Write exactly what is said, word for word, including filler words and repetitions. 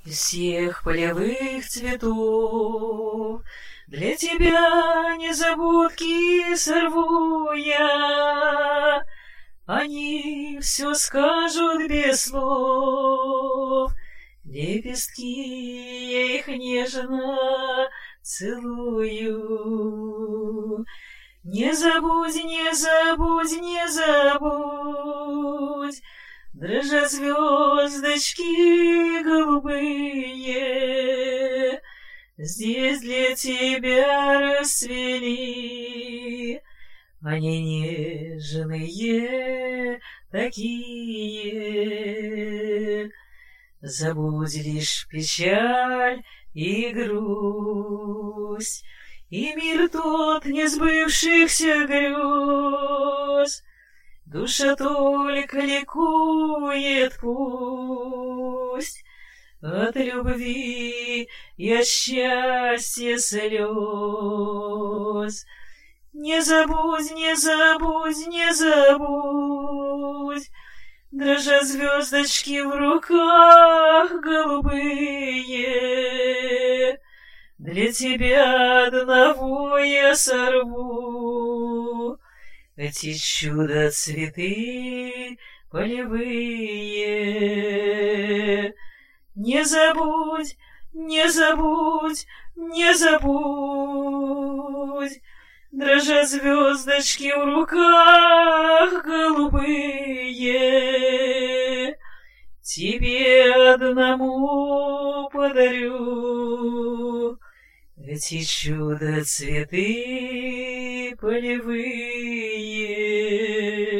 Из всех полевых цветов для тебя незабудки сорву я. Они все скажут без слов, лепестки я их нежно целую. Не забудь, не забудь, не забудь, дрожат звездочки голубые, здесь для тебя расцвели. Они нежные такие. Забудь лишь печаль и грусть, и мир тот несбывшихся грез. Душа только ликует пусть от любви и от счастья слез. Не забудь, не забудь, не забудь, дрожат звездочки в руках голубые. Для тебя одного я сорву эти чудо-цветы полевые. Не забудь, не забудь, не забудь, дрожат звездочки в руках голубые. Тебе одному подарю эти чудо-цветы полевые.